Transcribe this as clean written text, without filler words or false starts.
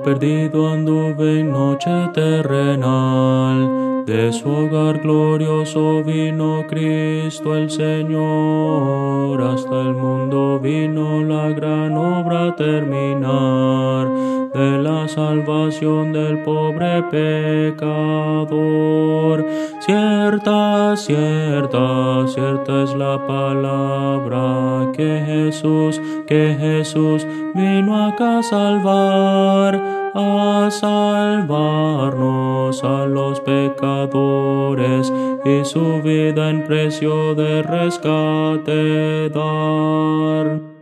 perdido anduve en noche terrenal, de su hogar glorioso vino Cristo el Señor, hasta el mundo vino la gran obra a terminar, de la salvación del pobre pecador. Cierta, cierta, cierta es la palabra que Jesús vino acá a salvarnos a los pecadores, y su vida en precio de rescate dar.